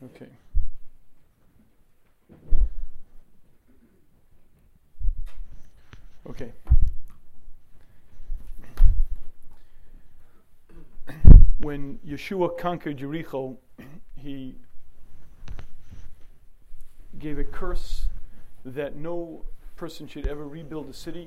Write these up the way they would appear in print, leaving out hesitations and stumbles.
Okay. Okay. When Yeshua conquered Jericho, he gave a curse that no person should ever rebuild a city.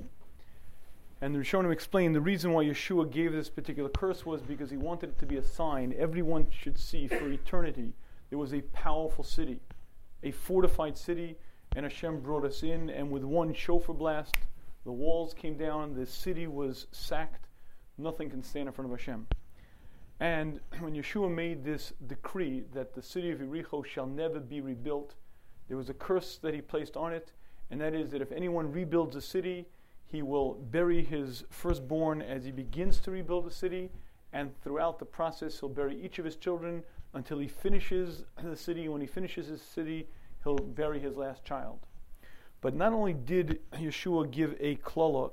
And the Rishonim explained the reason why Yeshua gave this particular curse was because he wanted it to be a sign everyone should see for eternity. There was a powerful city, a fortified city, and Hashem brought us in, and with one shofar blast, the walls came down, the city was sacked. Nothing can stand in front of Hashem. And when Yeshua made this decree that the city of Jericho shall never be rebuilt, there was a curse that he placed on it, and that is that if anyone rebuilds a city, he will bury his firstborn as he begins to rebuild the city, and throughout the process he'll bury each of his children until he finishes the city. When he finishes his city, he'll bury his last child. But not only did Yeshua give a klala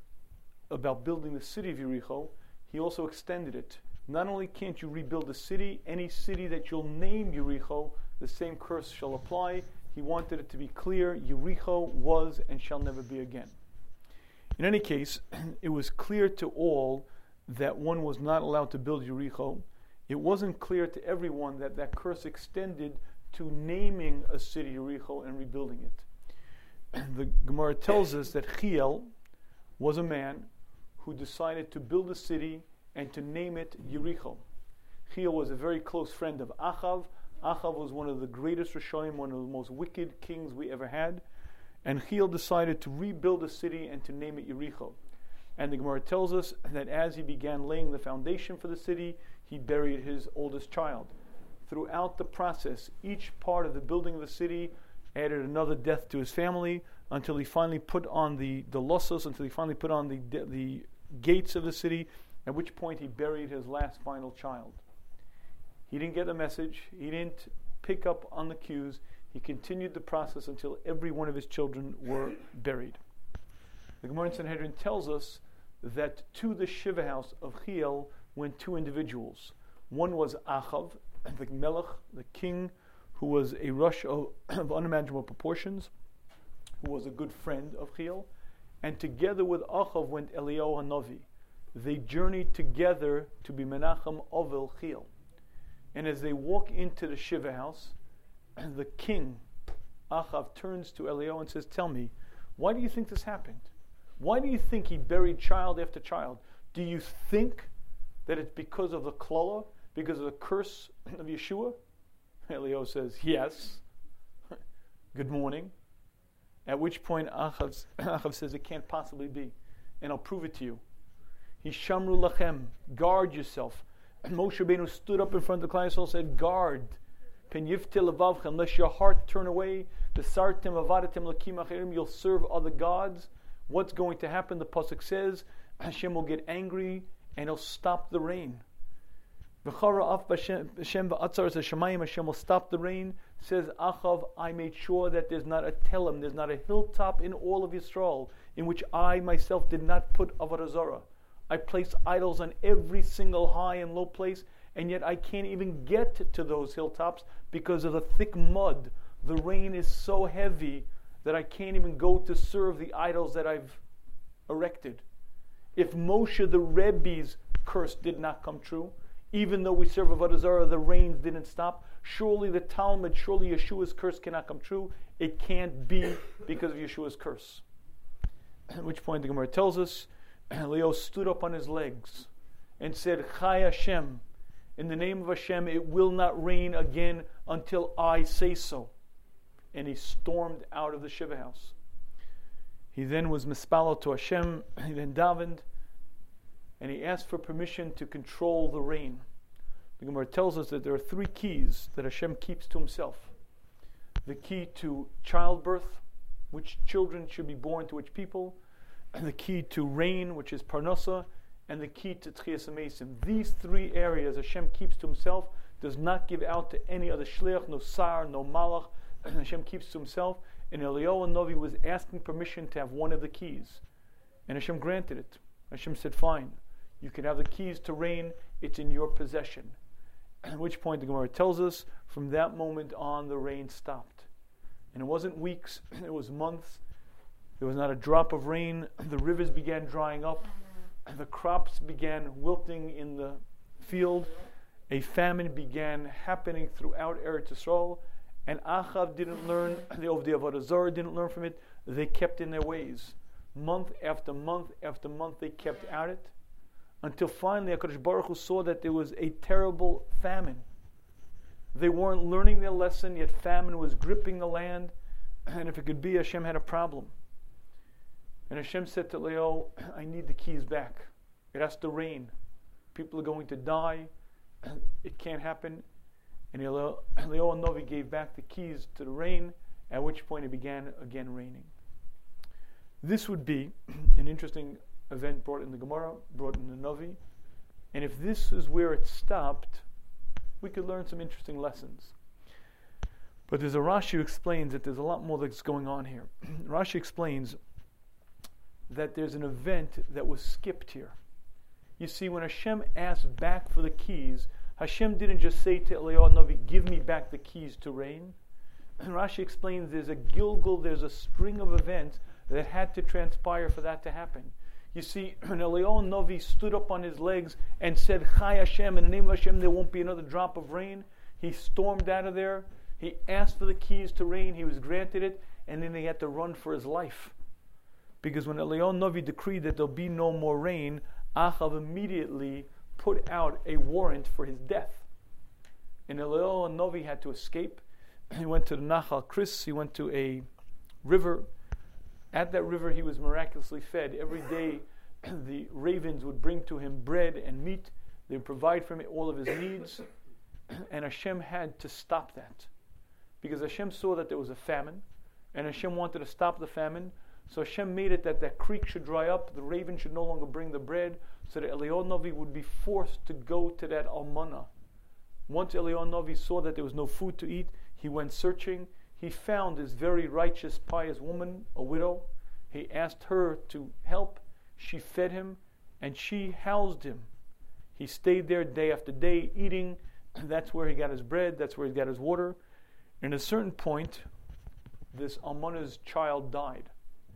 about building the city of Jericho, he also extended it. Not only can't you rebuild the city, any city that you'll name Jericho, the same curse shall apply. He wanted it to be clear, Jericho was and shall never be again. In any case, it was clear to all that one was not allowed to build Jericho. It wasn't clear to everyone that that curse extended to naming a city Jericho and rebuilding it. The Gemara tells us that Chiel was a man who decided to build a city and to name it Jericho. Chiel was a very close friend of Achav. Achav was one of the greatest Rishonim, one of the most wicked kings we ever had. And Chiel decided to rebuild a city and to name it Jericho. And the Gemara tells us that as he began laying the foundation for the city, he buried his oldest child. Throughout the process, each part of the building of the city added another death to his family until he finally put on the lossos, until he finally put on the gates of the city, at which point he buried his last final child. He didn't get the message. He didn't pick up on the cues. He continued the process until every one of his children were buried. The Gemara in Sanhedrin tells us that to the Shiva house of Chiel went two individuals. One was Achav, the Melech, the king, who was a rush of unimaginable proportions, who was a good friend of Chiel. And together with Achav went Eliyahu HaNavi. They journeyed together to be Menachem Ovel Chiel. And as they walk into the Shiva house, the king, Achav, turns to Eliyahu and says, "Tell me, why do you think this happened? Why do you think he buried child after child? Do you think that it's because of the klala, because of the curse of Yeshua?" Eliyahu says, "Yes." Good morning. At which point Achav says, "It can't possibly be, and I'll prove it to you. Hishamru lachem, guard yourself." And Moshe Rabbeinu stood up in front of the Klal Yisrael and said, "Guard. Pen yiftil levavchem, unless your heart turn away, v'sartem avadatem lakim acherim, you'll serve other gods." What's going to happen? The pasuk says, Hashem will get angry and he'll stop the rain. V'chara af Hashem v'atzar shemayim, Hashem will stop the rain. Says Achav, I made sure that there's not a telem, there's not a hilltop in all of Yisrael in which I myself did not put avodah zarah. I place idols on every single high and low place, and yet I can't even get to those hilltops because of the thick mud. The rain is so heavy that I can't even go to serve the idols that I've erected. If Moshe the Rebbe's curse did not come true, even though we serve avodah zarah, the rains didn't stop, surely the Talmud, surely Yeshua's curse cannot come true. It can't be because of Yeshua's curse. At which point the Gemara tells us, Leo stood up on his legs and said, Chai Hashem, in the name of Hashem, it will not rain again until I say so. And he stormed out of the Shiva house. He then was mispalo to Hashem, he then davened, and he asked for permission to control the rain. The Gemara tells us that there are three keys that Hashem keeps to himself. The key to childbirth, which children should be born to which people, and the key to rain, which is parnasa, and the key to tchias amesim. These three areas Hashem keeps to himself, does not give out to any other shliach, no sar, no malach. Hashem keeps to himself, and Eliyahu HaNavi was asking permission to have one of the keys. And Hashem granted it. Hashem said, fine, you can have the keys to rain, it's in your possession. At which point the Gemara tells us, from that moment on the rain stopped. And it wasn't weeks, it was months. There was not a drop of rain. The rivers began drying up. The crops began wilting in the field. A famine began happening throughout Eretz Yisrael. And Achav didn't learn, the Ovdei Avodah Zarah didn't learn from it. They kept in their ways. Month after month after month they kept at it. Until finally HaKadosh Baruch Hu saw that there was a terrible famine. They weren't learning their lesson, yet famine was gripping the land. And if it could be, Hashem had a problem. And Hashem said to Leo, I need the keys back. It has to rain. People are going to die. It can't happen. And Leo HaNovi gave back the keys to the rain, at which point it began again raining. This would be an interesting event brought in the Gemara, brought in the Navi. And if this is where it stopped, we could learn some interesting lessons. But there's a Rashi who explains that there's a lot more that's going on here. Rashi explains that there's an event that was skipped here. You see, when Hashem asked back for the keys, Hashem didn't just say to Eliyahu Navi, give me back the keys to rain. And Rashi explains there's a Gilgul, there's a string of events that had to transpire for that to happen. You see, when Eliyahu Navi stood up on his legs and said, Chai Hashem, in the name of Hashem there won't be another drop of rain, he stormed out of there, he asked for the keys to rain, he was granted it, and then he had to run for his life. Because when Eliyahu Navi decreed that there'll be no more rain, Achav immediately put out a warrant for his death. And Eliyahu Navi had to escape. He went to the Nachal Kris, he went to a river. At that river he was miraculously fed. Every day the ravens would bring to him bread and meat. They would provide for him all of his needs. And Hashem had to stop that. Because Hashem saw that there was a famine. And Hashem wanted to stop the famine. So Hashem made it that that creek should dry up. The raven should no longer bring the bread. So that Eliyahu Navi would be forced to go to that almana. Once Eliyahu Navi saw that there was no food to eat, he went searching. He found this very righteous, pious woman, a widow. He asked her to help. She fed him, and she housed him. He stayed there day after day, eating. That's where he got his bread. That's where he got his water. And at a certain point, this almana's child died.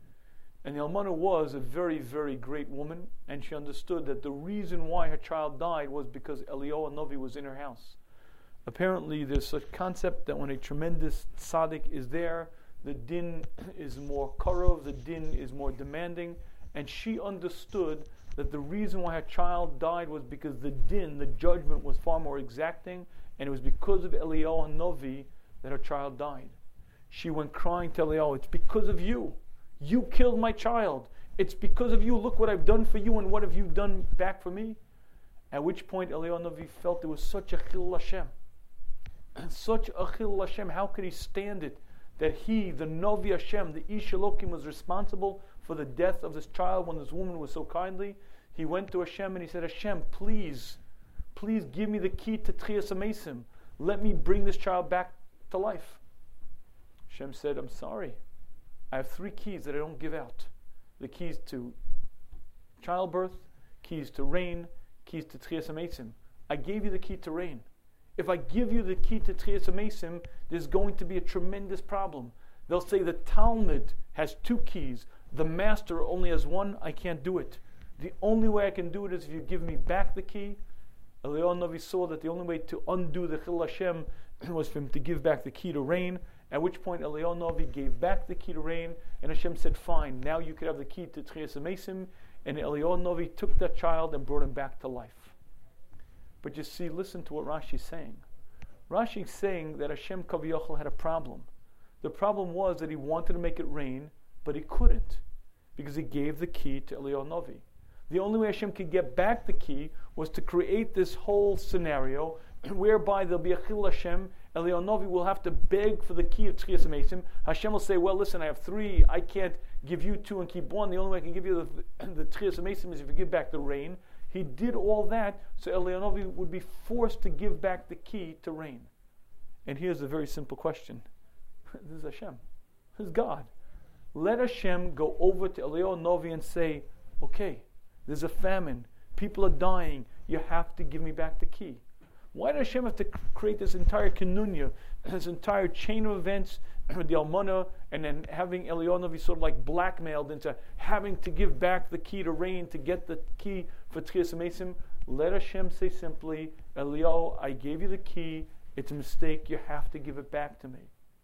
And the almana was a very, very great woman, and she understood that the reason why her child died was because Eliyahu Navi was in her house. Apparently, there's such concept that when a tremendous tzaddik is there, the din is more karov, the din is more demanding, and she understood that the reason why her child died was because the din, the judgment, was far more exacting, and it was because of Eliyahu Navi that her child died. She went crying to Eliyahu, it's because of you. You killed my child. It's because of you. Look what I've done for you, and what have you done back for me? At which point Eliyahu Navi felt there was such a chilul Hashem. Such a chilul Hashem. How could he stand it that he, the Navi Hashem, the Ish Elokim, was responsible for the death of this child when this woman was so kindly? He went to Hashem and he said, Hashem, please give me the key to Tchias HaMesim. Let me bring this child back to life. Hashem said, I'm sorry. I have 3 keys that I don't give out. The keys to childbirth, keys to rain, keys to Tchias HaMesim. I gave you the key to rain. If I give you the key to Tchias HaMesim, there's going to be a tremendous problem. They'll say the Talmud has 2 keys. The master only has 1. I can't do it. The only way I can do it is if you give me back the key. Eliyahu Navi saw that the only way to undo the chilul Hashem was for him to give back the key to rain. At which point Eliyahu Navi gave back the key to rain, and Hashem said, fine, now you could have the key to Tchias HaMesim. And Eliyahu Navi took that child and brought him back to life. But you see, listen to what Rashi's saying. Rashi's saying that Hashem Kaviyachal had a problem. The problem was that he wanted to make it rain, but he couldn't, because he gave the key to Eliyahu Navi. The only way Hashem could get back the key was to create this whole scenario whereby there'll be a chilul Hashem. Eliyahu Navi will have to beg for the key of Tchias HaMesim. Hashem will say, well, listen, I have 3. I can't give you 2 and keep 1. The only way I can give you the Tchias HaMesim is if you give back the rain. He did all that, so Eliyahu Navi would be forced to give back the key to rain. And here's a very simple question. This is Hashem. This is God. Let Hashem go over to Eliyahu Navi and say, okay, there's a famine. People are dying. You have to give me back the key. Why did Hashem have to create this entire Kenunya, this entire chain of events with the Almana, and then having Eliyahu be sort of like blackmailed into having to give back the key to rain to get the key for Tchias HaMesim? Let Hashem say simply, Eliyahu, I gave you the key. It's a mistake. You have to give it back to me.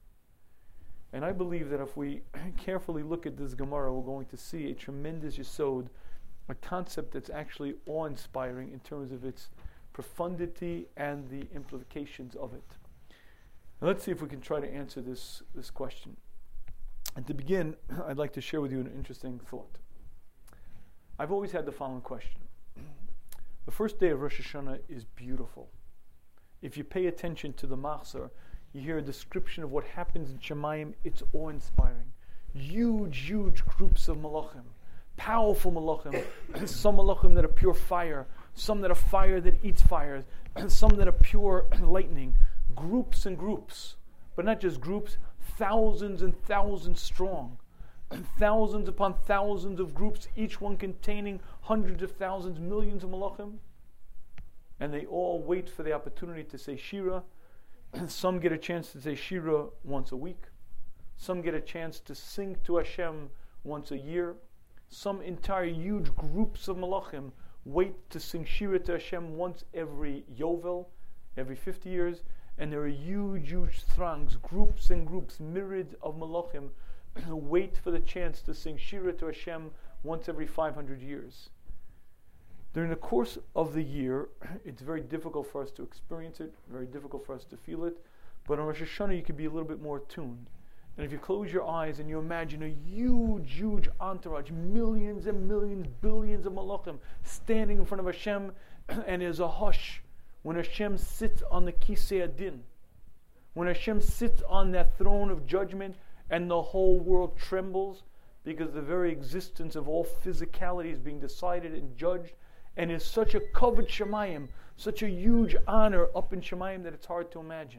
And I believe that if we carefully look at this Gemara, we're going to see a tremendous yesod, a concept that's actually awe-inspiring in terms of its profundity and the implications of it. Now let's see if we can try to answer this question. And to begin, I'd like to share with you an interesting thought. I've always had the following question. The first day of Rosh Hashanah is beautiful. If you pay attention to the Machzor, you hear a description of what happens in Shemayim. It's awe-inspiring. Huge groups of malachim, powerful malachim. Some malachim that are pure fire, some that are fire that eats fire, some that are pure lightning. Groups and groups, but not just groups, thousands and thousands strong. Thousands upon thousands of groups, each one containing hundreds of thousands, millions of malachim. And they all wait for the opportunity to say Shira. Some get a chance to say Shira once a week. Some get a chance to sing to Hashem once a year. Some entire huge groups of malachim wait to sing Shira to Hashem once every Yovel, every 50 years. And there are huge throngs, groups and groups, myriads of malachim who wait for the chance to sing Shira to Hashem once every 500 years. During the course of the year, it's very difficult for us to experience it, very difficult for us to feel it, but on Rosh Hashanah you can be a little bit more attuned. And if you close your eyes and you imagine a huge entourage, millions and millions, billions of malachim standing in front of Hashem, and there's a hush when Hashem sits on the Kisei Adin, when Hashem sits on that throne of judgment, and the whole world trembles because the very existence of all physicality is being decided and judged, and is such a covered Shemayim, such a huge honor up in Shemayim that it's hard to imagine.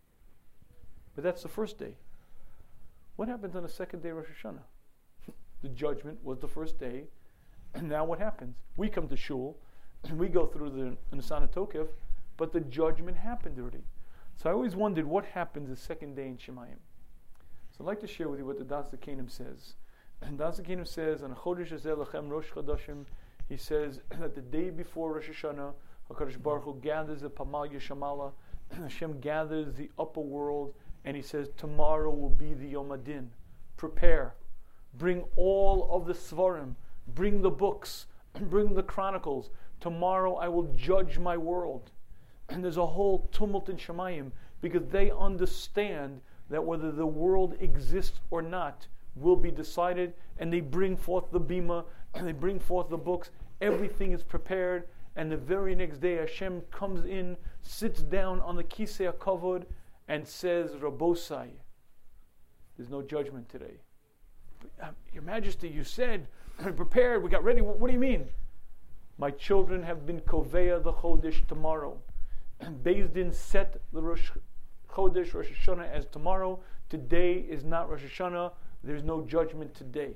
But that's the first day. What happens on the second day of Rosh Hashanah? The judgment was the first day, and now what happens? We come to Shul, and we go through the Nisan Tokef, but the judgment happened already. So I always wondered what happens the second day in Shemayim. So I'd like to share with you what the Das Zakenim says. And Das Zakenim says, on Chodesh Hazeh Lachem Rosh Chodashim, he says that the day before Rosh Hashanah, HaKadosh Baruch Hu gathers the Pamal Yeshamala, Hashem gathers the upper world, and he says, tomorrow will be the Yom Adin. Prepare. Bring all of the Svarim. Bring the books. Bring the chronicles. Tomorrow I will judge my world. And there's a whole tumult in Shemayim because they understand that whether the world exists or not will be decided, and they bring forth the bima, and they bring forth the books. Everything is prepared, and the very next day Hashem comes in, sits down on the Kisei HaKavod, and says, Rabosai, there's no judgment today. Your Majesty, you said, prepared, we got ready. What do you mean? My children have been Koveya the Chodesh tomorrow. And Beis Din set the Rosh Chodesh, Rosh Hashanah as tomorrow. Today is not Rosh Hashanah. There's no judgment today.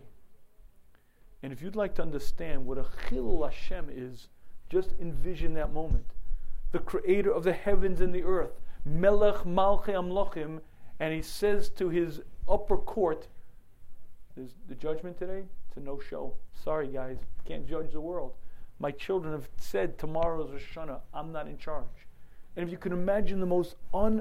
And if you'd like to understand what a Chilul Hashem is, just envision that moment. The creator of the heavens and the earth, Melech Malchei Amlochim, and he says to his upper court, there's the judgment today? It's a no-show. Sorry guys, can't judge the world. My children have said tomorrow is Rosh Hashanah. I'm not in charge. And if you can imagine the most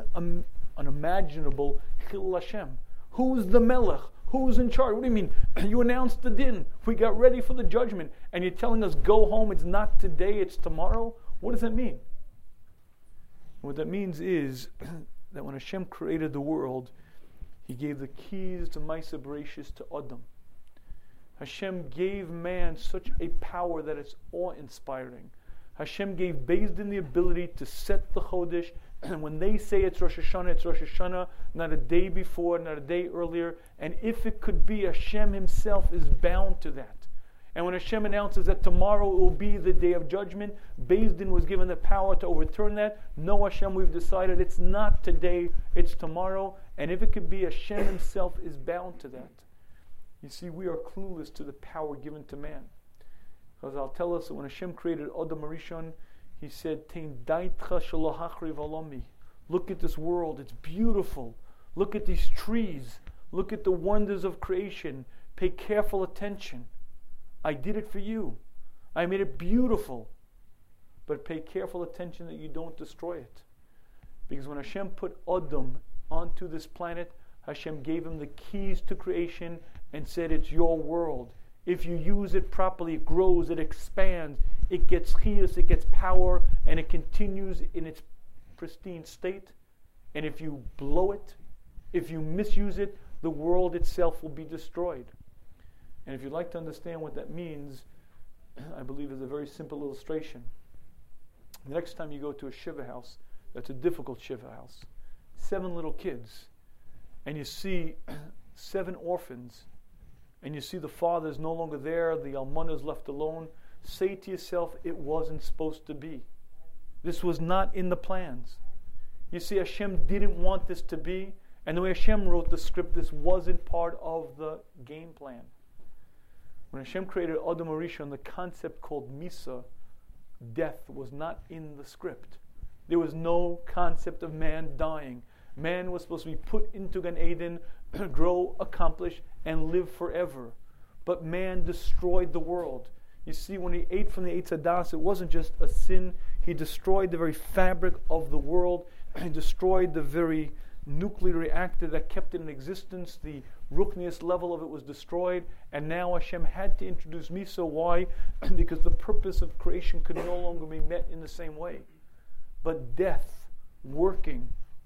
unimaginable Chilul Hashem, who's the Melech? Who's in charge? What do you mean? You announced the din. We got ready for the judgment. And you're telling us, go home. It's not today, it's tomorrow. What does that mean? What that means is that when Hashem created the world, He gave the keys to Maaseh Bereshis to Adam. Hashem gave man such a power that it's awe-inspiring. Hashem gave Beis Din the ability to set the Chodesh, and when they say it's Rosh Hashanah, not a day before, not a day earlier. And if it could be, Hashem Himself is bound to that. And when Hashem announces that tomorrow it will be the day of judgment, Beis Din was given the power to overturn that. No, Hashem, we've decided it's not today, it's tomorrow. And if it could be, Hashem Himself is bound to that. You see, we are clueless to the power given to man. Because I'll tell us that when Hashem created Adam Arishon, He said, look at this world, it's beautiful. Look at these trees. Look at the wonders of creation. Pay careful attention. I did it for you. I made it beautiful. But pay careful attention that you don't destroy it. Because when Hashem put Adam onto this planet, Hashem gave him the keys to creation and said, it's your world. If you use it properly, it grows, it expands, it gets chiyus, it gets power, and it continues in its pristine state. And if you blow it, if you misuse it, the world itself will be destroyed. And if you'd like to understand what that means, I believe is a very simple illustration. The next time you go to a shiva house, that's a difficult shiva house, 7 little kids, and you see 7 orphans, and you see the father is no longer there, the almana is left alone, say to yourself, it wasn't supposed to be. This was not in the plans. You see, Hashem didn't want this to be, and the way Hashem wrote the script, this wasn't part of the game plan. When Hashem created Adam Arishon, the concept called Misa, death, was not in the script. There was no concept of man dying. Man was supposed to be put into Gan Eden, grow, accomplish, and live forever. But man destroyed the world. You see, when he ate from the Eitz Hadas, it wasn't just a sin. He destroyed the very fabric of the world. He destroyed the very nuclear reactor that kept it in existence. The ruchnius level of it was destroyed. And now Hashem had to introduce Misa. Why? Because the purpose of creation could no longer be met in the same way. But death, working,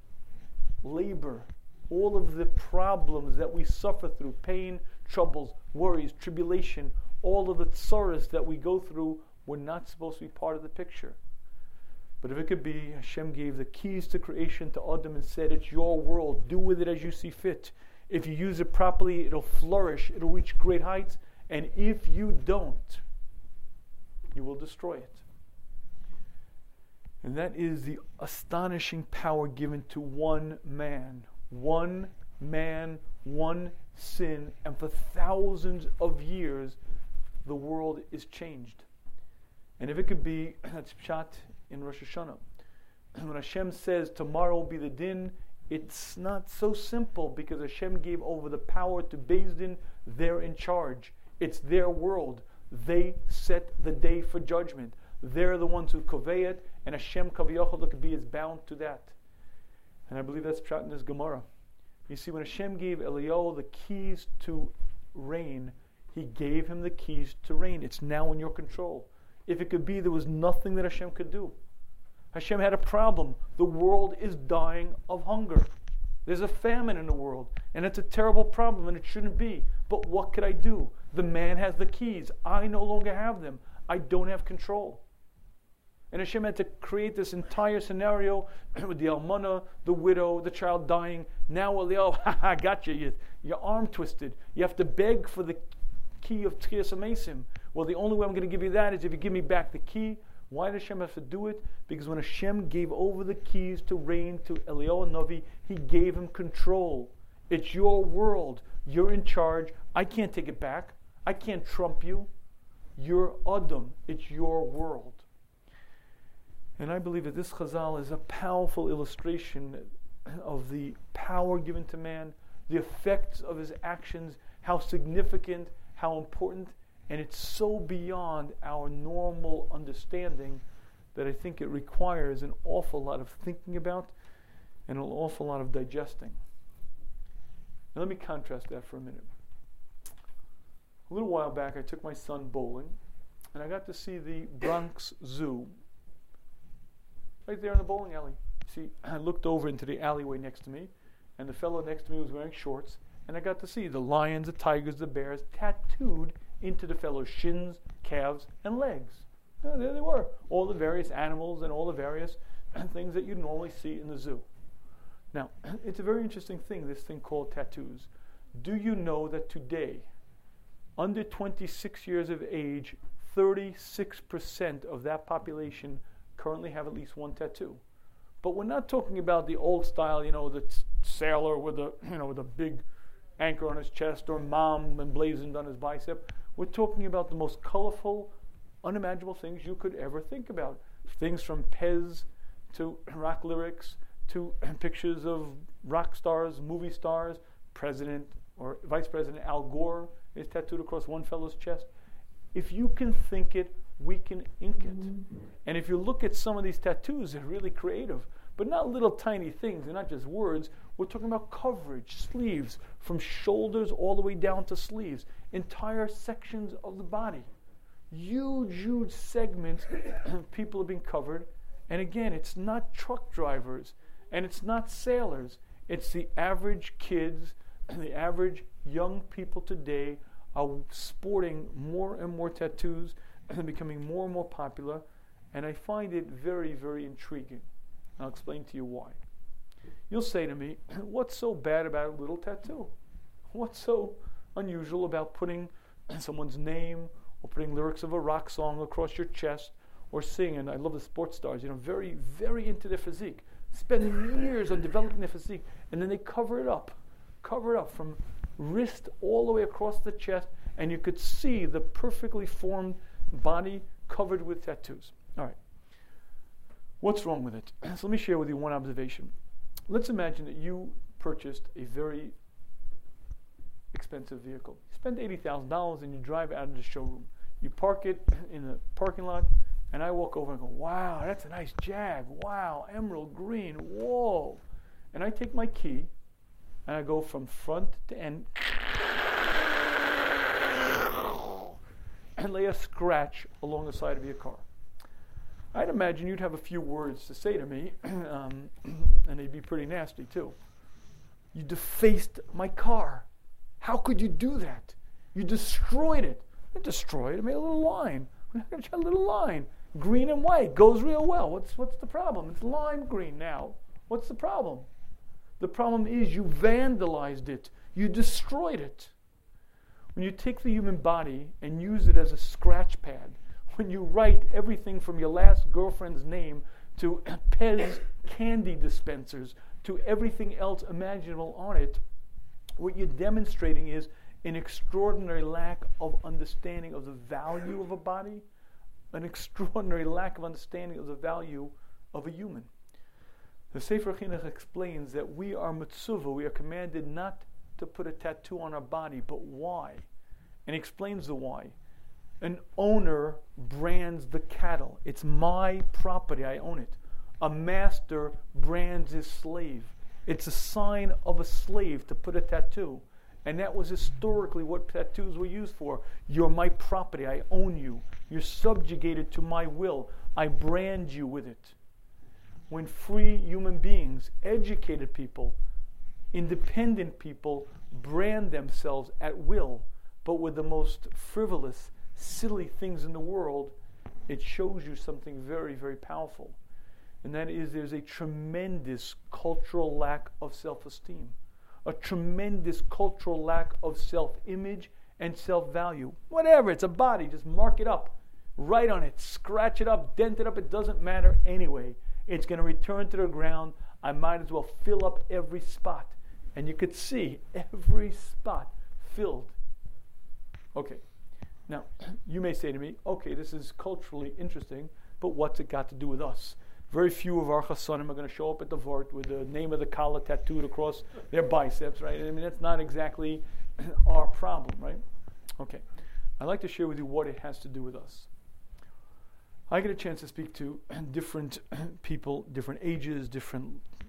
labor, all of the problems that we suffer through, pain, troubles, worries, tribulation, all of the tsaras that we go through were not supposed to be part of the picture. But if it could be, Hashem gave the keys to creation to Adam and said, it's your world, do with it as you see fit. If you use it properly, it'll flourish, it'll reach great heights, and if you don't, you will destroy it. And that is the astonishing power given to one man, one sin, and for thousands of years, the world is changed. And if it could be, that's Pshat in Rosh Hashanah. When Hashem says tomorrow will be the din, it's not so simple because Hashem gave over the power to Beis Din. They're in charge. It's their world. They set the day for judgment. They're the ones who convey it, and Hashem Kaviyachol Lakabi is bound to that. And I believe that's Pshat in this Gemara. You see, when Hashem gave Eliyahu the keys to reign, He gave him the keys to reign. It's now in your control. If it could be, there was nothing that Hashem could do. Hashem had a problem. The world is dying of hunger. There's a famine in the world, and it's a terrible problem, and it shouldn't be. But what could I do? The man has the keys. I no longer have them. I don't have control. And Hashem had to create this entire scenario with the almana, the widow, the child dying. Now Eliyahu, I got you. Your arm twisted. You have to beg for the key of Tchias HaMesim. Well, the only way I'm going to give you that is if you give me back the key. Why did Hashem have to do it? Because when Hashem gave over the keys to reign to Eliyahu Navi, He gave him control. It's your world. You're in charge. I can't take it back. I can't trump you. You're Adam. It's your world. And I believe that this Chazal is a powerful illustration of the power given to man, the effects of his actions, how significant, how important, and it's so beyond our normal understanding that I think it requires an awful lot of thinking about and an awful lot of digesting. Now let me contrast that for a minute. A little while back I took my son bowling, and I got to see the Bronx Zoo right there in the bowling alley. See, I looked over into the alleyway next to me, and the fellow next to me was wearing shorts, and I got to see the lions, the tigers, the bears tattooed into the fellow's shins, calves, and legs. There they were, all the various animals and all the various things that you normally see in the zoo. Now, it's a very interesting thing, this thing called tattoos. Do you know that today, under 26 years of age, 36% of that population currently have at least one tattoo? But we're not talking about the old style, the sailor with a big anchor on his chest, or mom emblazoned on his bicep. We're talking about the most colorful, unimaginable things you could ever think about. things from Pez to rock lyrics to pictures of rock stars, movie stars. President or Vice President Al Gore is tattooed across one fellow's chest. If you can think it, we can ink it. And if you look at some of these tattoos, they're really creative, but not little tiny things. They're not just words. We're talking about coverage, sleeves, from shoulders all the way down to sleeves, entire sections of the body. Huge, huge segments people have been covered. And again, it's not truck drivers and it's not sailors. It's the average kids, the average young people today are sporting more and more tattoos and becoming more and more popular. And I find it very, very intriguing. I'll explain to you why. You'll say to me, what's so bad about a little tattoo? What's so unusual about putting someone's name or putting lyrics of a rock song across your chest or singing? I love the sports stars, very, very into their physique, spending years on developing their physique, and then they cover it up from wrist all the way across the chest, and you could see the perfectly formed body covered with tattoos. All right. What's wrong with it? So let me share with you one observation. Let's imagine that you purchased a very expensive vehicle. You spend $80,000 and you drive out of the showroom. You park it in the parking lot, and I walk over and go, wow, that's a nice Jag. Wow, emerald green. Whoa. And I take my key, and I go from front to end and lay a scratch along the side of your car. I'd imagine you'd have a few words to say to me, and they'd be pretty nasty too. You defaced my car. How could you do that? You destroyed it. I didn't destroy it. I made a little line. A little line. Green and white goes real well. What's the problem? It's lime green now. What's the problem? The problem is you vandalized it. You destroyed it. When you take the human body and use it as a scratch pad, when you write everything from your last girlfriend's name to Pez candy dispensers to everything else imaginable on it, what you're demonstrating is an extraordinary lack of understanding of the value of a body, an extraordinary lack of understanding of the value of a human. The Sefer Chinuch explains that we are mitzvah, we are commanded not to put a tattoo on our body, but why? And he explains the why. An owner brands the cattle. It's my property, I own it. A master brands his slave. It's a sign of a slave to put a tattoo. And that was historically what tattoos were used for. You're my property, I own you. You're subjugated to my will. I brand you with it. When free human beings, educated people, independent people brand themselves at will, but with the most frivolous, silly things in the world, it shows you something very, very powerful. And that is there's a tremendous cultural lack of self-esteem, a tremendous cultural lack of self-image and self-value. Whatever, it's a body, just mark it up, write on it, scratch it up, dent it up, it doesn't matter anyway. It's going to return to the ground. I might as well fill up every spot. And you could see every spot filled. Okay. Now, you may say to me, okay, this is culturally interesting, but what's it got to do with us? Very few of our chassanim are going to show up at the Vort with the name of the Kala tattooed across their biceps, right? I mean, that's not exactly our problem, right? Okay. I'd like to share with you what it has to do with us. I get a chance to speak to different people, different ages, different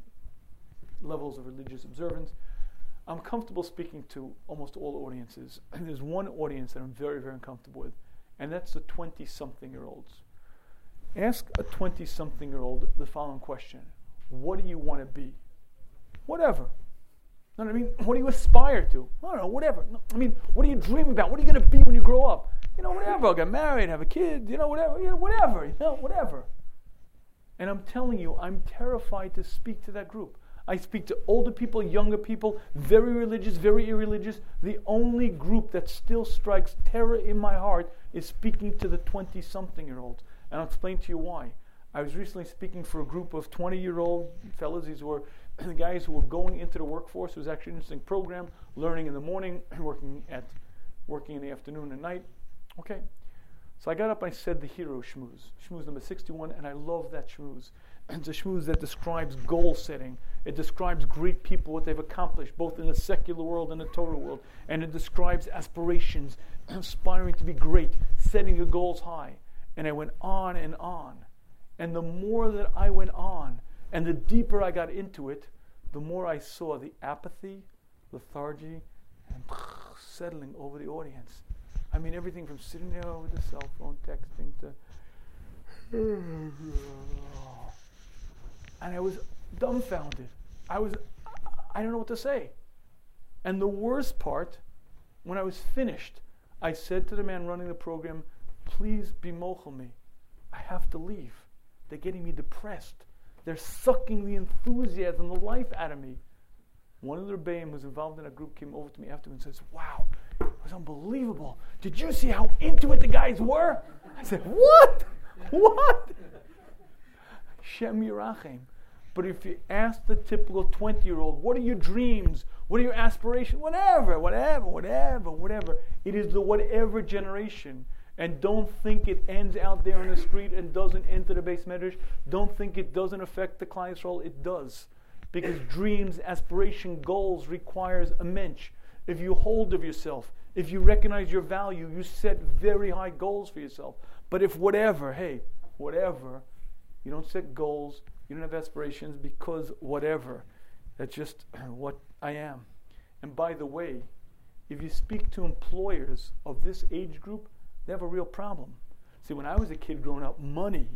levels of religious observance. I'm comfortable speaking to almost all audiences. And there's one audience that I'm very, very uncomfortable with, and that's the 20-something-year-olds. Ask a 20-something-year-old the following question. What do you want to be? Whatever. You know what I mean? What do you aspire to? I don't know, whatever. I mean, what do you dream about? What are you going to be when you grow up? Whatever. I'll get married, have a kid, whatever. And I'm telling you, I'm terrified to speak to that group. I speak to older people, younger people, very religious, very irreligious. The only group that still strikes terror in my heart is speaking to the 20-something-year-olds. And I'll explain to you why. I was recently speaking for a group of 20-year-old fellas. These were the guys who were going into the workforce. It was actually an interesting program, learning in the morning, working in the afternoon and night. Okay. So I got up and I said the hero shmooze. Shmooze number 61, and I love that shmooze. It's a shmooze that describes goal setting. It describes great people, what they've accomplished, both in the secular world and the Torah world. And it describes aspirations, aspiring to be great, setting your goals high. And I went on and on. And the more that I went on, and the deeper I got into it, the more I saw the apathy, lethargy, and settling over the audience. I mean, everything from sitting there with the cell phone, texting, to... And I was dumbfounded. I don't know what to say. And the worst part, when I was finished, I said to the man running the program, please be mochel me. I have to leave. They're getting me depressed. They're sucking the enthusiasm, the life out of me. One of the rebbeim who's involved in that group came over to me afterwards and says, wow, it was unbelievable. Did you see how into it the guys were? I said, what? What? Shem Yerachem. But if you ask the typical 20-year-old, what are your dreams? What are your aspirations? Whatever. It is the whatever generation. And don't think it ends out there on the street and doesn't enter the base medrash. Don't think it doesn't affect the Klal Yisrael. It does. Because dreams, aspiration, goals requires a mensch. If you hold of yourself, if you recognize your value, you set very high goals for yourself. But if whatever, you don't set goals, you don't have aspirations because whatever, that's just what I am. And by the way, if you speak to employers of this age group, they have a real problem. See, when I was a kid growing up, money.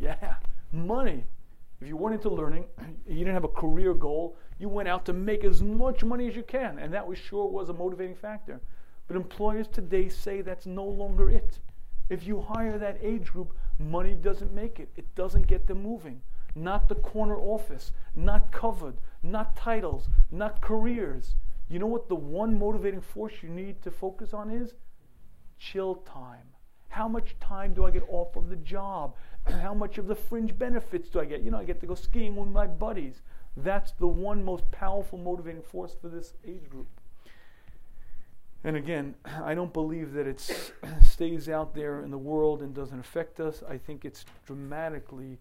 If you weren't into learning, you didn't have a career goal, you went out to make as much money as you can, and that was a motivating factor. But employers today say that's no longer it. If you hire that age group, money doesn't make it. It doesn't get them moving. Not the corner office, not covered, not titles, not careers. You know what the one motivating force you need to focus on is? Chill time. How much time do I get off of the job? How much of the fringe benefits do I get? I get to go skiing with my buddies. That's the one most powerful motivating force for this age group. And again, I don't believe that it stays out there in the world and doesn't affect us. I think it's dramatically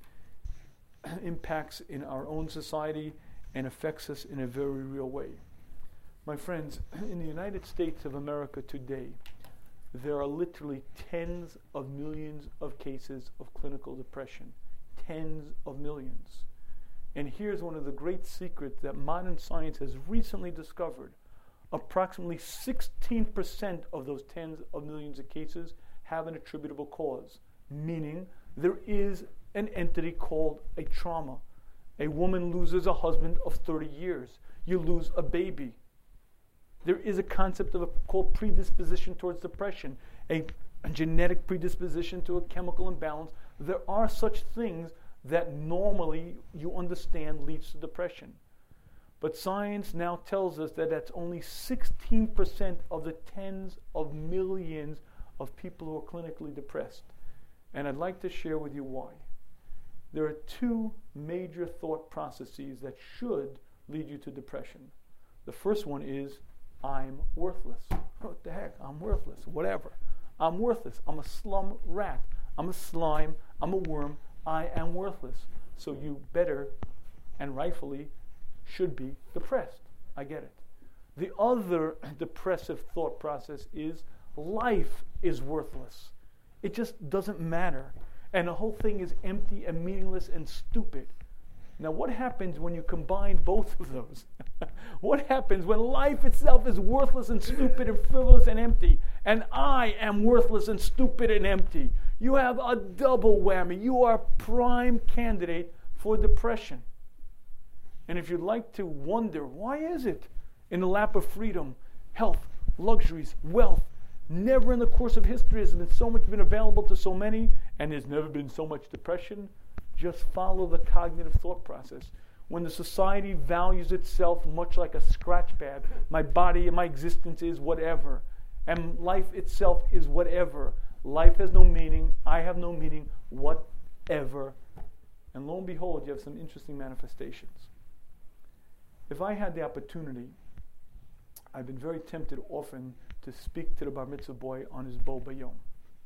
impacts in our own society and affects us in a very real way. My friends, in the United States of America today, there are literally tens of millions of cases of clinical depression. Tens of millions. And here's one of the great secrets that modern science has recently discovered. Approximately 16% of those tens of millions of cases have an attributable cause, meaning there is an entity called a trauma. A woman loses a husband of 30 years. You lose a baby. There is a concept called predisposition towards depression, a genetic predisposition to a chemical imbalance. There are such things that normally you understand leads to depression. But science now tells us that that's only 16% of the tens of millions of people who are clinically depressed. And I'd like to share with you why. There are two major thought processes that should lead you to depression. The first one is, I'm worthless. What the heck? I'm worthless. Whatever. I'm worthless. I'm a slum rat. I'm a slime. I'm a worm. I am worthless. So you better and rightfully should be depressed. I get it. The other depressive thought process is life is worthless. It just doesn't matter. And the whole thing is empty and meaningless and stupid. Now, what happens when you combine both of those? What happens when life itself is worthless and stupid and frivolous and empty, and I am worthless and stupid and empty? You have a double whammy. You are a prime candidate for depression. And if you'd like to wonder, why is it in the lap of freedom, health, luxuries, wealth, never in the course of history has been so much been available to so many, and there's never been so much depression? Just follow the cognitive thought process. When the society values itself much like a scratch pad, my body and my existence is whatever, and life itself is whatever. Life has no meaning, I have no meaning, whatever. And lo and behold, you have some interesting manifestations. If I had the opportunity, I've been very tempted often to speak to the bar mitzvah boy on his bo bayom.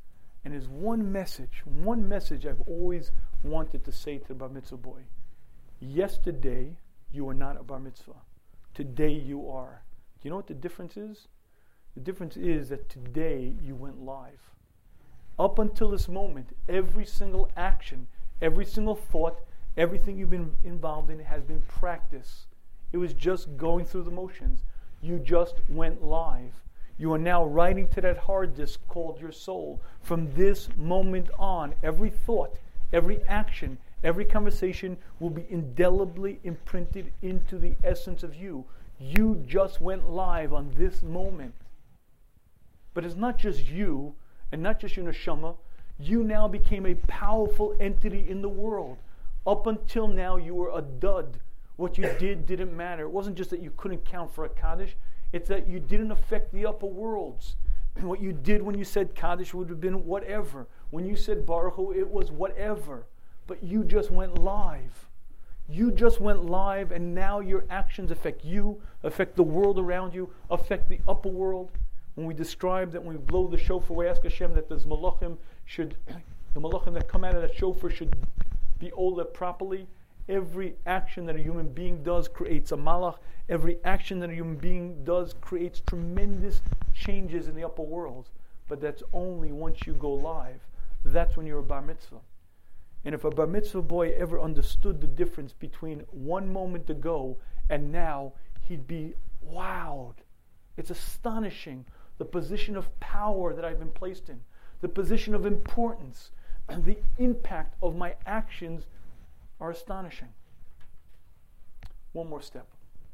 And there's one message I've always wanted to say to the bar mitzvah boy. Yesterday, you were not a bar mitzvah. Today, you are. Do you know what the difference is? The difference is that today, you went live. Up until this moment, every single action, every single thought, everything you've been involved in has been practice. It was just going through the motions. You just went live. You are now writing to that hard disk called your soul. From this moment on, every thought, every action, every conversation will be indelibly imprinted into the essence of you. You just went live on this moment. But it's not just you, and not just your neshama. You now became a powerful entity in the world. Up until now, you were a dud. What you did didn't matter. It wasn't just that you couldn't count for a Kaddish. It's that you didn't affect the upper worlds. And what you did when you said Kaddish would have been whatever. When you said Baruch Hu, it was whatever. But you just went live. You just went live, and now your actions affect you, affect the world around you, affect the upper world. When we describe that when we blow the shofar, we ask Hashem that the malachim that come out of that shofar should be ola properly. Every action that a human being does creates a malach. Every action that a human being does creates tremendous changes in the upper world. But that's only once you go live. That's when you're a bar mitzvah. And if a bar mitzvah boy ever understood the difference between one moment ago and now, he'd be wowed. It's astonishing. The position of power that I've been placed in, the position of importance, and the impact of my actions are astonishing. One more step.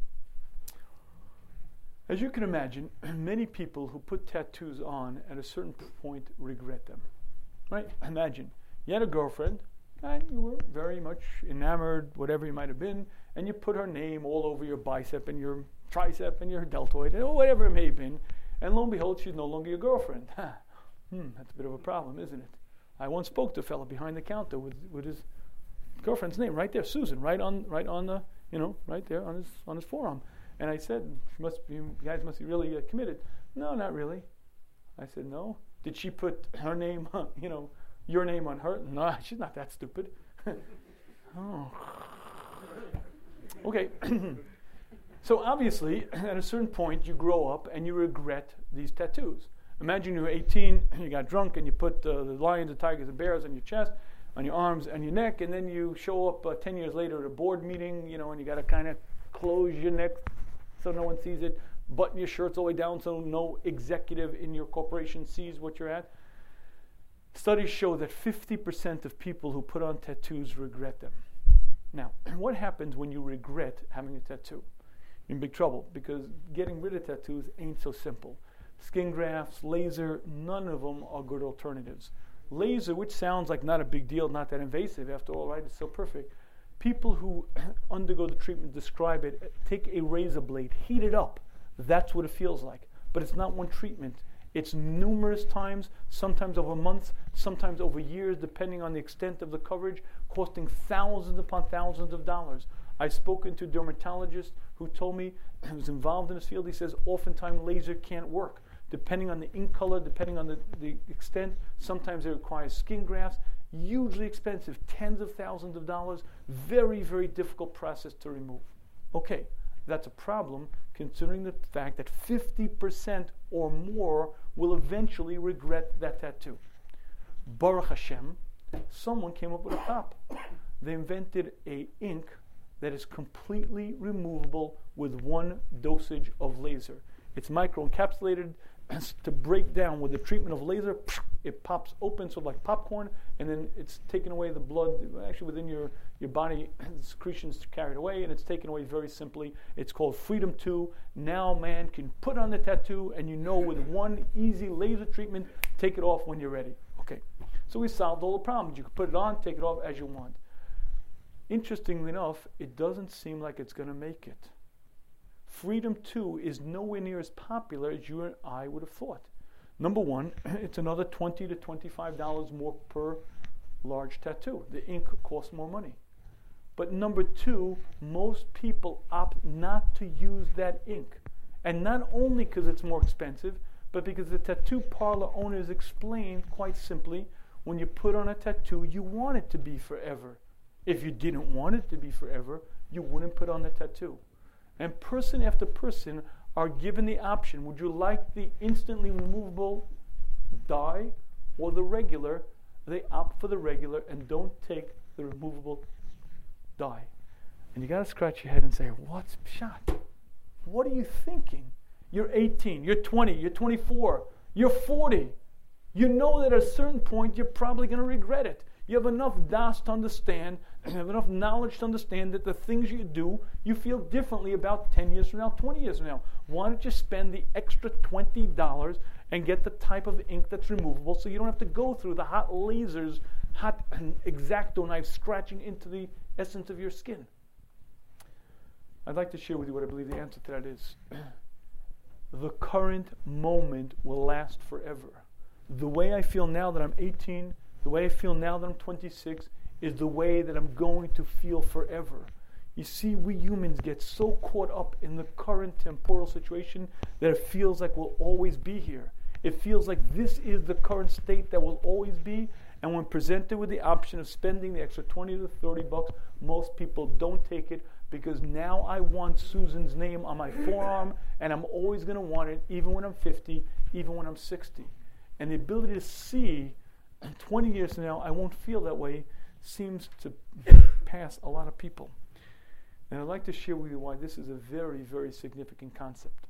As you can imagine, many people who put tattoos on at a certain point regret them. Right? Imagine, you had a girlfriend, and you were very much enamored, whatever you might have been, and you put her name all over your bicep and your tricep and your deltoid, or whatever it may have been, and lo and behold, she's no longer your girlfriend. That's a bit of a problem, isn't it? I once spoke to a fellow behind the counter with his girlfriend's name right there, Susan, right on the, right there on his forearm. And I said, you guys must be really committed. No, not really. I said, no. Did she put her name, your name on her? No, she's not that stupid. Oh. Okay. So obviously, at a certain point, you grow up and you regret these tattoos. Imagine you were 18, you got drunk, and you put the lions, the tigers, the bears on your chest, on your arms, and your neck, and then you show up 10 years later at a board meeting, and you got to kind of close your neck so no one sees it, button your shirts all the way down so no executive in your corporation sees what you're at. Studies show that 50% of people who put on tattoos regret them. Now, what happens when you regret having a tattoo? You're in big trouble, because getting rid of tattoos ain't so simple. Skin grafts, laser, none of them are good alternatives. Laser, which sounds like not a big deal, not that invasive, after all, right? It's so perfect. People who undergo the treatment describe it, take a razor blade, heat it up. That's what it feels like. But it's not one treatment. It's numerous times, sometimes over months, sometimes over years, depending on the extent of the coverage, costing thousands upon thousands of dollars. I've spoken to a dermatologist who told me, who's involved in this field, he says oftentimes laser can't work. Depending on the ink color, depending on the extent, sometimes it requires skin grafts, hugely expensive, tens of thousands of dollars, very, very difficult process to remove. Okay, that's a problem considering the fact that 50% or more will eventually regret that tattoo. Baruch Hashem, someone came up with a top. They invented an ink that is completely removable with one dosage of laser. It's microencapsulated to break down with the treatment of laser. It pops open, sort of like popcorn, and then it's taken away the blood, actually within your body, secretions carried away, and it's taken away very simply. It's called Freedom 2. Now man can put on the tattoo, and with one easy laser treatment, take it off when you're ready. Okay, so we solved all the problems. You can put it on, take it off as you want. Interestingly enough, it doesn't seem like it's going to make it. Freedom 2 is nowhere near as popular as you and I would have thought. Number one, it's another $20 to $25 more per large tattoo. The ink costs more money. But number two, most people opt not to use that ink. And not only because it's more expensive, but because the tattoo parlor owners explained quite simply, when you put on a tattoo, you want it to be forever. If you didn't want it to be forever, you wouldn't put on the tattoo. And person after person are given the option, would you like the instantly removable dye or the regular? They opt for the regular and don't take the removable dye. And you got to scratch your head and say, what's pshat? What are you thinking? You're 18, you're 20, you're 24, you're 40. You know that at a certain point you're probably going to regret it. You have enough das to understand, and have enough knowledge to understand that the things you do, you feel differently about 10 years from now, 20 years from now. Why don't you spend the extra $20 and get the type of ink that's removable so you don't have to go through the hot lasers, hot X-Acto knives scratching into the essence of your skin? I'd like to share with you what I believe the answer to that is. The current moment will last forever. The way I feel now that I'm 18, the way I feel now that I'm 26, is the way that I'm going to feel forever. You see, we humans get so caught up in the current temporal situation that it feels like we'll always be here. It feels like this is the current state that will always be. And when presented with the option of spending the extra $20 to $30, most people don't take it, because now I want Susan's name on my forearm, and I'm always going to want it, even when I'm 50, even when I'm 60. And the ability to see 20 years from now, I won't feel that way, seems to pass a lot of people. And I'd like to share with you why this is a very, very significant concept.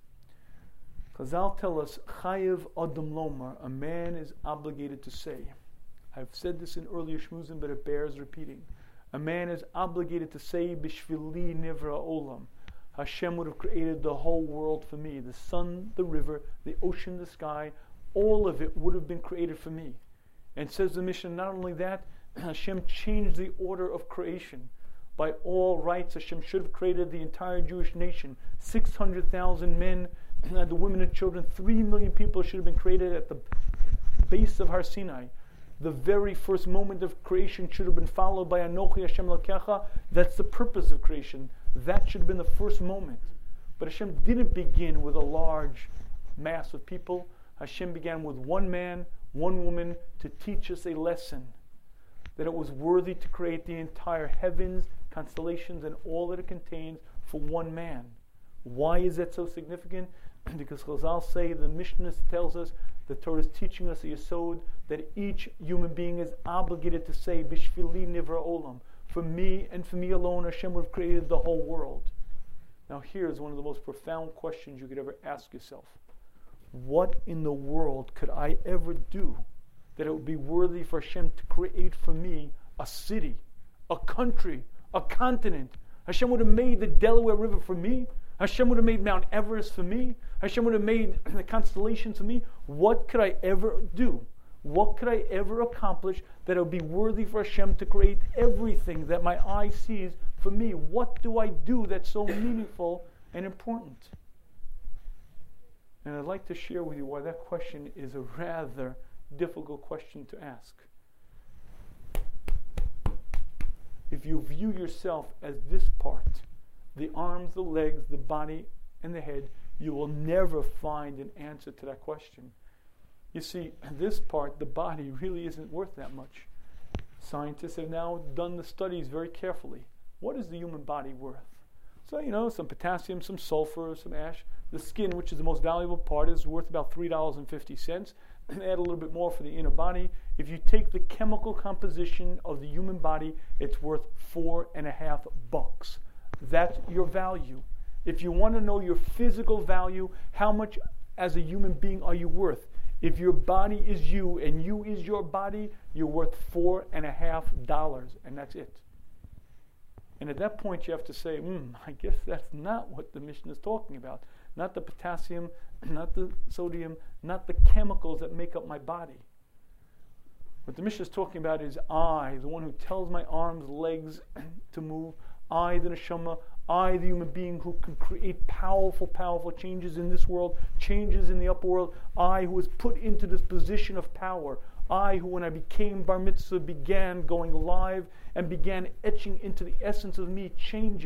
Chazal tell us, Chayev Adam Lomar, a man is obligated to say. I've said this in earlier shmuzim, but it bears repeating. A man is obligated to say, Bishvili Nivra Olam. Hashem would have created the whole world for me. The sun, the river, the ocean, the sky, all of it would have been created for me. And says the Mishnah, not only that, Hashem changed the order of creation. By all rights, Hashem should have created the entire Jewish nation. 600,000 men, the women and children, 3 million people should have been created at the base of Har Sinai. The very first moment of creation should have been followed by Anochi Hashem Elokecha. That's the purpose of creation. That should have been the first moment. But Hashem didn't begin with a large mass of people. Hashem began with one man, one woman, to teach us a lesson. That it was worthy to create the entire heavens, constellations, and all that it contains for one man. Why is that so significant? Because Chazal say, the Mishnah tells us, the Torah is teaching us a yesod, that each human being is obligated to say, Bishvili Nivra Olam. For me and for me alone, Hashem would have created the whole world. Now here's one of the most profound questions you could ever ask yourself. What in the world could I ever do that it would be worthy for Hashem to create for me a city, a country, a continent? Hashem would have made the Delaware River for me. Hashem would have made Mount Everest for me. Hashem would have made the constellations for me. What could I ever do? What could I ever accomplish that it would be worthy for Hashem to create everything that my eye sees for me? What do I do that's so meaningful and important? And I'd like to share with you why that question is a rather difficult question to ask. If you view yourself as this part, the arms, the legs, the body, and the head, you will never find an answer to that question. You see, this part, the body, really isn't worth that much. Scientists have now done the studies very carefully. What is the human body worth? So, some potassium, some sulfur, some ash. The skin, which is the most valuable part, is worth about $3.50. And add a little bit more for the inner body. If you take the chemical composition of the human body, it's worth $4.50. That's your value. If you want to know your physical value, how much as a human being are you worth? If your body is you and you is your body, you're worth $4.50, and that's it. And at that point you have to say, I guess that's not what the Mishnah is talking about. Not the potassium, not the sodium, not the chemicals that make up my body. What the Mishnah is talking about is I, the one who tells my arms, legs to move. I, the neshama, I, the human being who can create powerful, powerful changes in this world, changes in the upper world. I, who was put into this position of power. I, who when I became bar mitzvah, began going live and began etching into the essence of me changes.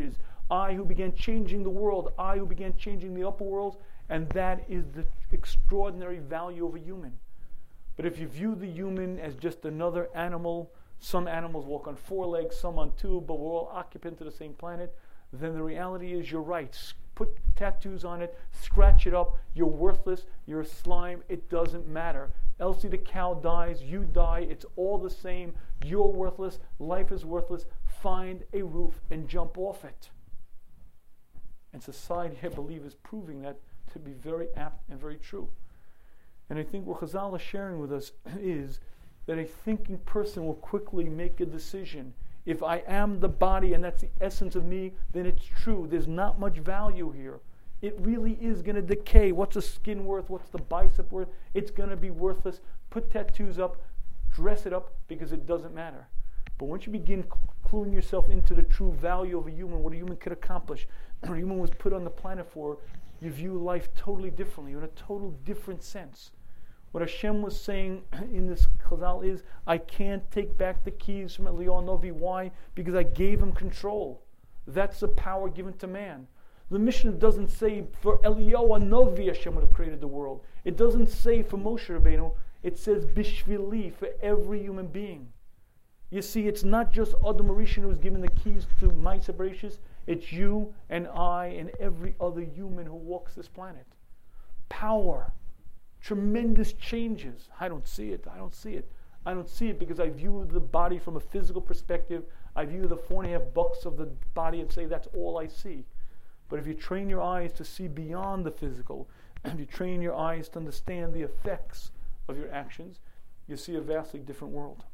I who began changing the world, I who began changing the upper worlds, and that is the extraordinary value of a human. But if you view the human as just another animal, some animals walk on 4 legs, some on 2, but we're all occupants of the same planet, then the reality is you're right. Put tattoos on it, scratch it up, you're worthless, you're a slime, it doesn't matter. Elsie the cow dies, you die, it's all the same, you're worthless, life is worthless, find a roof and jump off it. And society, I believe, is proving that to be very apt and very true. And I think what Chazal is sharing with us is that a thinking person will quickly make a decision. If I am the body and that's the essence of me, then it's true. There's not much value here. It really is going to decay. What's the skin worth? What's the bicep worth? It's going to be worthless. Put tattoos up, dress it up, because it doesn't matter. But once you begin cluing yourself into the true value of a human, what a human could accomplish, what a human was put on the planet for, you view life totally differently, in a total different sense. What Hashem was saying in this Chazal is, I can't take back the keys from Eliyahu Novi. Why? Because I gave him control. That's the power given to man. The Mishnah doesn't say for Eliyahu Novi Hashem would have created the world. It doesn't say for Moshe Rabbeinu. It says Bishvili, for every human being. You see, it's not just Adam Rishon who's given the keys to Ma'aseh Bereshis. It's you and I and every other human who walks this planet. Power. Tremendous changes. I don't see it. I don't see it because I view the body from a physical perspective. I view the $4.5 of the body and say that's all I see. But if you train your eyes to see beyond the physical, if you train your eyes to understand the effects of your actions, you see a vastly different world.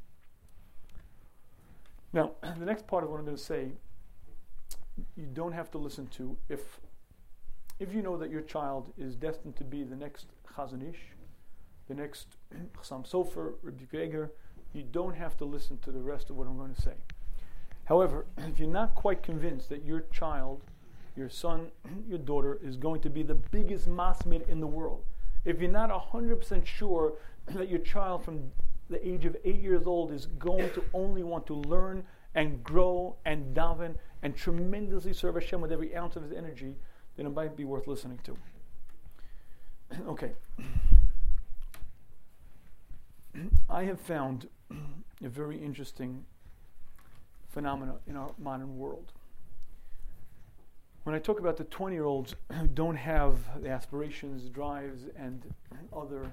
Now, the next part of what I'm going to say, you don't have to listen to if you know that your child is destined to be the next Chazon Ish, the next Chassam Sofer, Rabbi Yeager, you don't have to listen to the rest of what I'm going to say. However, if you're not quite convinced that your child, your son, your daughter is going to be the biggest masmid in the world, if you're not 100% sure that your child from the age of 8 years old is going to only want to learn and grow and daven and tremendously serve Hashem with every ounce of his energy, then it might be worth listening to. Okay. I have found a very interesting phenomena in our modern world. When I talk about the 20-year-olds who don't have the aspirations, drives, and other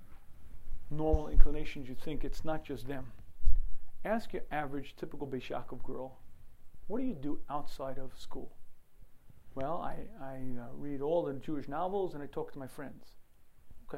normal inclinations, you think it's not just them. Ask your average, typical Beis Yaakov girl, what do you do outside of school? Well, I read all the Jewish novels and I talk to my friends. Okay?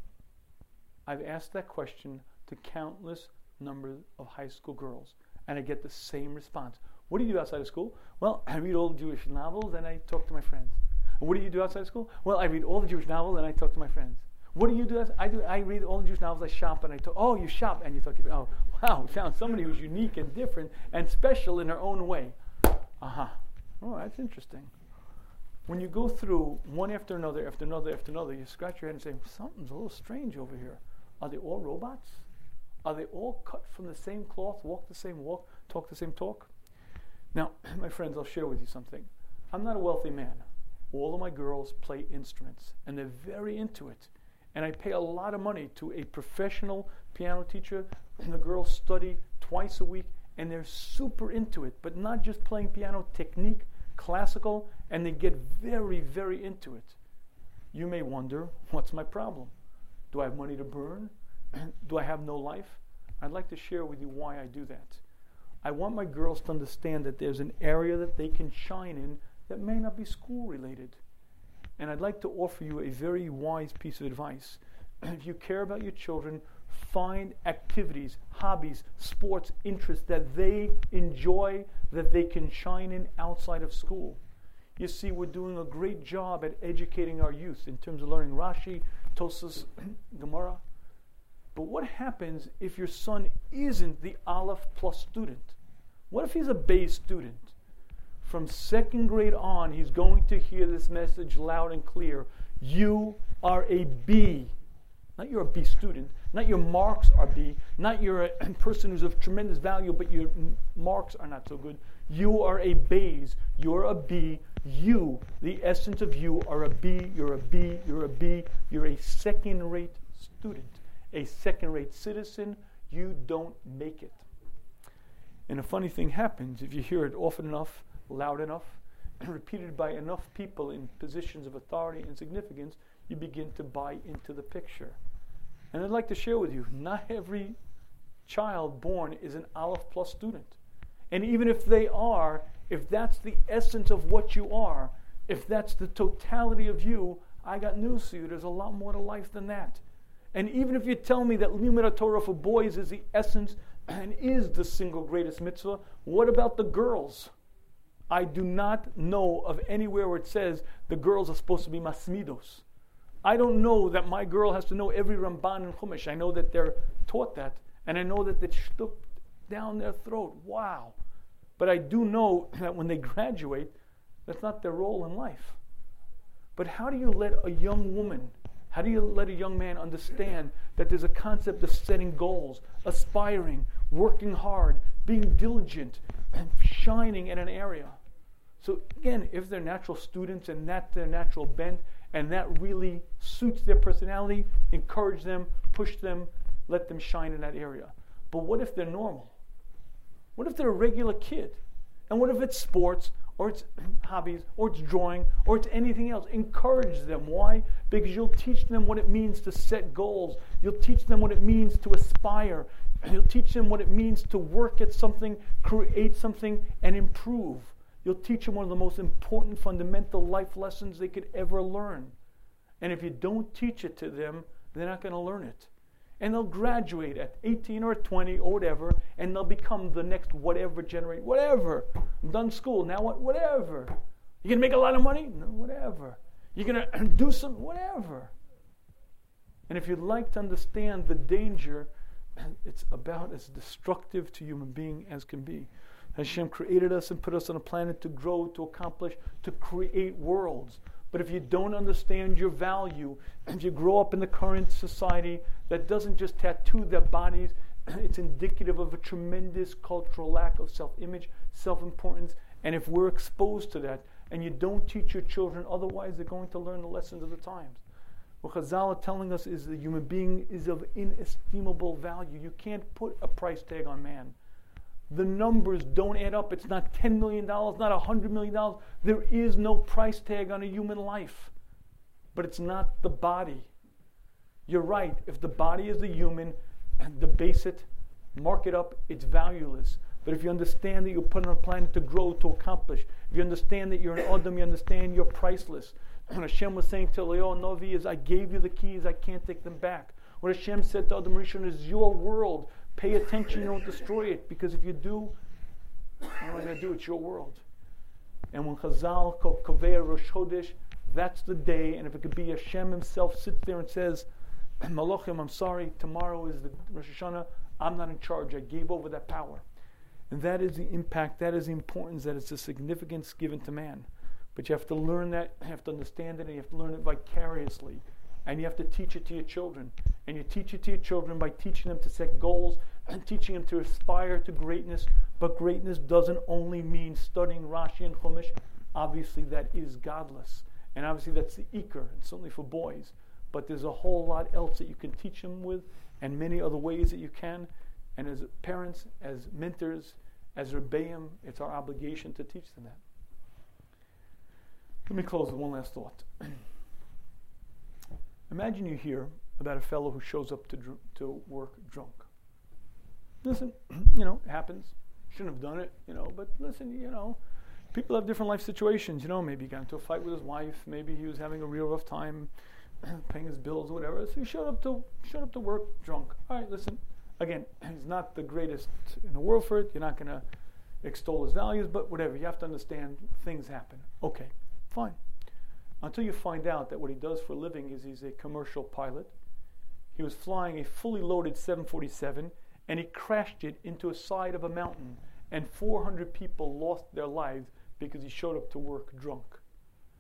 I've asked that question to countless numbers of high school girls, and I get the same response. What do you do outside of school? Well, I read all the Jewish novels and I talk to my friends. And what do you do outside of school? Well, I read all the Jewish novels and I talk to my friends. What do you do? I read all the Jewish novels, I shop, and I talk. Oh, you shop and you talk to your friends. Oh, wow, we found somebody who's unique and different and special in her own way. Oh, that's interesting. When you go through one after another, you scratch your head and say, something's a little strange over here. Are they all robots? Are they all cut from the same cloth, walk the same walk, talk the same talk? Now, my friends, I'll share with you something. I'm not a wealthy man. All of my girls play instruments, and they're very into it. And I pay a lot of money to a professional piano teacher, and the girls study twice a week, and they're super into it, but not just playing piano, technique, classical, and they get very, very into it. You may wonder, what's my problem? Do I have money to burn? Do I have no life? I'd like to share with you why I do that. I want my girls to understand that there's an area that they can shine in that may not be school related. And I'd like to offer you a very wise piece of advice. If you care about your children, find activities, hobbies, sports, interests that they enjoy, that they can shine in outside of school. You see, we're doing a great job at educating our youth in terms of learning Rashi, Tosas, Gemara. But what happens if your son isn't the Aleph plus student? What if he's a Beis student? From second grade on, he's going to hear this message loud and clear. You are a B. not you're a B student, not your marks are B, not you're a person who's of tremendous value, but your marks are not so good. You are a Bays. You're a B. You, the essence of you, are a B. You're a B. You're a B. You're a second-rate student, a second-rate citizen. You don't make it. And a funny thing happens if you hear it often enough, loud enough, and repeated by enough people in positions of authority and significance, you begin to buy into the picture. And I'd like to share with you, not every child born is an Aleph Plus student. And even if they are, if that's the essence of what you are, if that's the totality of you, I got news for you. There's a lot more to life than that. And even if you tell me that Limud Torah for boys is the essence and is the single greatest mitzvah, what about the girls? I do not know of anywhere where it says the girls are supposed to be masmidos. I don't know that my girl has to know every Ramban and Chumash. I know that they're taught that, and I know that it's shtuck down their throat. Wow. But I do know that when they graduate, that's not their role in life. But how do you let a young woman, how do you let a young man understand that there's a concept of setting goals, aspiring, working hard, being diligent, and shining in an area? So again, if they're natural students and that's their natural bent, and that really suits their personality, encourage them, push them, let them shine in that area. But what if they're normal? What if they're a regular kid? And what if it's sports, or it's hobbies, or it's drawing, or it's anything else? Encourage them. Why? Because you'll teach them what it means to set goals. You'll teach them what it means to aspire. You'll teach them what it means to work at something, create something, and improve. You'll teach them one of the most important fundamental life lessons they could ever learn. And if you don't teach it to them, they're not going to learn it. And they'll graduate at 18 or 20 or whatever, and they'll become the next whatever generation. Whatever. I'm done school. Now what? Whatever. You going to make a lot of money? No, whatever. You're going to do some? Whatever. And if you'd like to understand the danger, it's about as destructive to human being as can be. Hashem created us and put us on a planet to grow, to accomplish, to create worlds. But if you don't understand your value, if you grow up in the current society that doesn't just tattoo their bodies, it's indicative of a tremendous cultural lack of self-image, self-importance. And if we're exposed to that, and you don't teach your children, otherwise they're going to learn the lessons of the times. What Chazal are telling us is the human being is of inestimable value. You can't put a price tag on man. The numbers don't add up. It's not $10 million, not $100 million. There is no price tag on a human life. But it's not the body. You're right. If the body is the human, debase it, mark it up, it's valueless. But if you understand that you're put on a planet to grow, to accomplish, if you understand that you're an Adam, you understand you're priceless. What Hashem was saying to Leo Novi is, I gave you the keys, I can't take them back. What Hashem said to Adam Rishon is, your world. Pay attention, you don't destroy it. Because if you do, what am I going to do? It's your world. And when Chazal Kovei Rosh Chodesh, that's the day. And if it could be Hashem himself sits there and says, Malachim, I'm sorry, tomorrow is the Rosh Hashanah, I'm not in charge, I gave over that power. And that is the impact, that is the importance, that is the significance given to man. But you have to learn that, you have to understand it, and you have to learn it vicariously. And you have to teach it to your children. And you teach it to your children by teaching them to set goals and teaching them to aspire to greatness. But greatness doesn't only mean studying Rashi and Chumash. Obviously that is godless. And obviously that's the Iker, and certainly for boys. But there's a whole lot else that you can teach them with, and many other ways that you can. And as parents, as mentors, as Rebbeim, it's our obligation to teach them that. Let me close with one last thought. Imagine you hear about a fellow who shows up to work drunk. Listen, it happens. Shouldn't have done it, but listen, people have different life situations, maybe he got into a fight with his wife, maybe he was having a real rough time paying his bills or whatever, so he showed up to work drunk. All right, listen, again, he's not the greatest in the world for it, you're not going to extol his values, but whatever, you have to understand things happen. Okay, fine. Until you find out that what he does for a living is he's a commercial pilot. He was flying a fully loaded 747 and he crashed it into a side of a mountain, and 400 people lost their lives because he showed up to work drunk.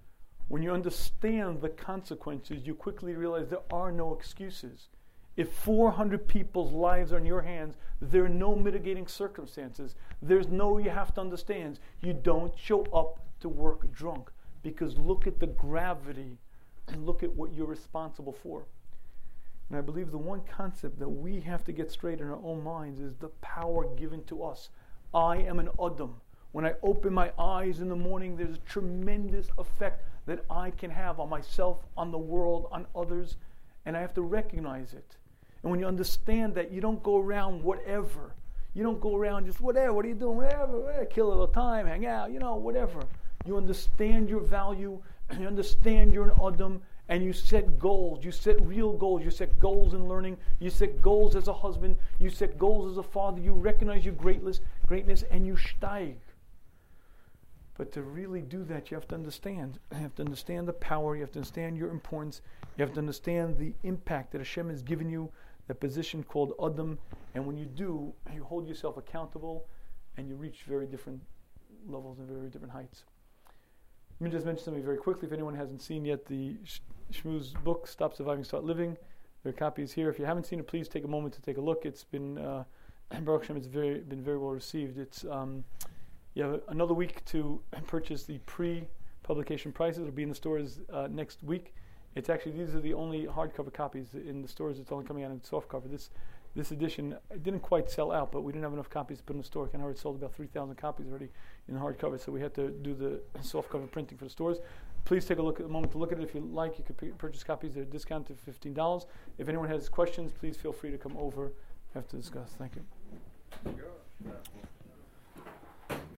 When you understand the consequences, you quickly realize there are no excuses. If 400 people's lives are in your hands, there are no mitigating circumstances. There's no, you have to understand, you don't show up to work drunk. Because look at the gravity and look at what you're responsible for. And I believe the one concept that we have to get straight in our own minds is the power given to us. I am an Adam. When I open my eyes in the morning, there's a tremendous effect that I can have on myself, on the world, on others, and I have to recognize it. And when you understand that, you don't go around whatever. You don't go around just whatever, what are you doing, whatever, kill a little time, hang out, whatever. You understand your value, you understand you're an Adam, and you set goals. You set real goals. You set goals in learning. You set goals as a husband. You set goals as a father. You recognize your greatness, and you steig. But to really do that, you have to understand. You have to understand the power. You have to understand your importance. You have to understand the impact that Hashem has given you, the position called Adam. And when you do, you hold yourself accountable, and you reach very different levels and very different heights. Let me just mention something very quickly. If anyone hasn't seen yet the Shmu's book, Stop Surviving, Start Living, there are copies here. If you haven't seen it, please take a moment to take a look. It's been, Baruch Hashem, it's been very well received. It's you have another week to purchase the pre-publication prices. It'll be in the stores next week. It's actually, these are the only hardcover copies in the stores. It's only coming out in softcover. This edition, it didn't quite sell out, but we didn't have enough copies to put in the store. I know it sold about 3,000 copies already in hardcover, so we had to do the softcover printing for the stores. Please take a moment to look at it. If you like, you could purchase copies. They're discounted to $15. If anyone has questions, please feel free to come over. We have to discuss. Thank you.